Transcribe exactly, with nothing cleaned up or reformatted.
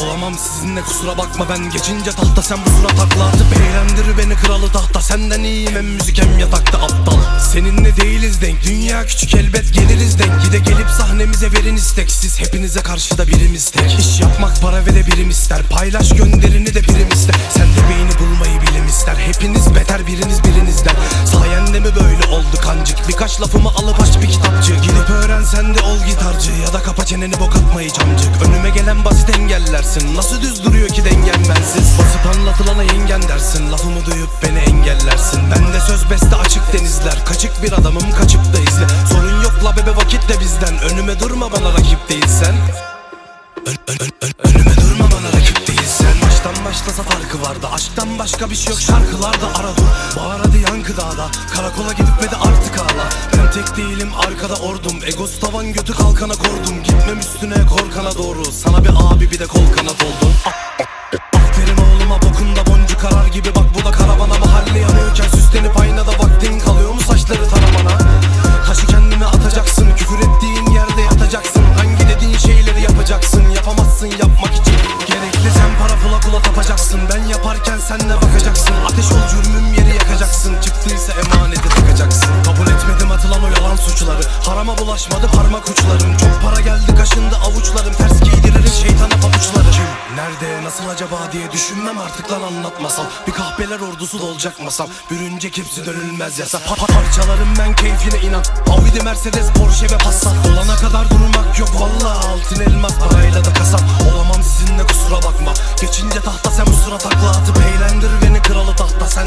Olamam sizinle kusura bakma, ben geçince tahta sen bu surat takla atıp eğlendir beni kralı tahta. Senden iyiyim hem müzik hem yatakta aptal. Seninle değiliz denk, dünya küçük elbet geliriz denk. Gide gelip sahnemize verin istek, siz hepinize karşıda birimiz tek. İş yapmak para ve de birim ister, paylaş gönderini de birim ister. Sen de beyni bulmayı bilim ister, hepiniz beter biriniz birinizden. Sayende mi böyle oldu kancık, birkaç lafımı alıp aç bir kitapçı. Gidip öğren sen de ol gitarcı, ya da kapa çeneni bok atmayı camcık. Önüme gelen basit engellersin, nasıl düz duruyor ki dengen bensiz. Basıp anlatılana yengen dersin, lafımı duyup beni engellersin. Bende söz beste açık denizler, kaçık bir adamım kaçıp da izle. Sorun yok la bebe vakit de bizden, önüme durma bana rakip değilsen. Ön, ön, ön, ön, önüme durma bana rakip değilsen. Baştan başlasa farkı vardı, aşktan başka bir şey yok şarkılarda. Ara dur, bağır hadi yankı dağda, karakola gidip ve de artık ağla. Ben tek değilim arkada ordum, egos tavan götü kalkana kordum. Gitmem üstüne korkana doğru, sana bir abi bir de kol kanat oldum. Aferin oğluma bokunda boncuk arar gibi, bak bu da karavana. Mahalle yanıyorken süslenip aynada vaktin kalıyor mu saçları taramana? Taşı kendine atacaksın, küfür ettiğin yerde yatacaksın. Hangi dediğin şeyleri yapacaksın, yapamazsın yapmak için. Gerekli sen para pula kula tapacaksın, ben yaparken sen de bakacaksın. Ateş ol cürmüm yeri yakacaksın, çıktıysa emaneti takacaksın. Kabul etmedim atılan o yalan suçları, harama bulaşmadı parmak uçlarım. Çok para geldi kaşındı avuçlarım, ters giydiririm şeytana pabuçları. Kim, nerede, nasıl acaba diye düşünmem artık lan anlatmasam. Bir kahpeler ordusu dolacak masam, bürünecek hepsi dönülmez yasa. Pa pa parçalarım ben keyfine inan, Audi, Mercedes, Porsche ve Passat. Olana kadar durmak yok vallahi, altın elmas parayla da kasap. Olamam sizinle kusura bakma, geçince tahta sen bu sıra takla atıp eğlendir beni kralı tahta. Sen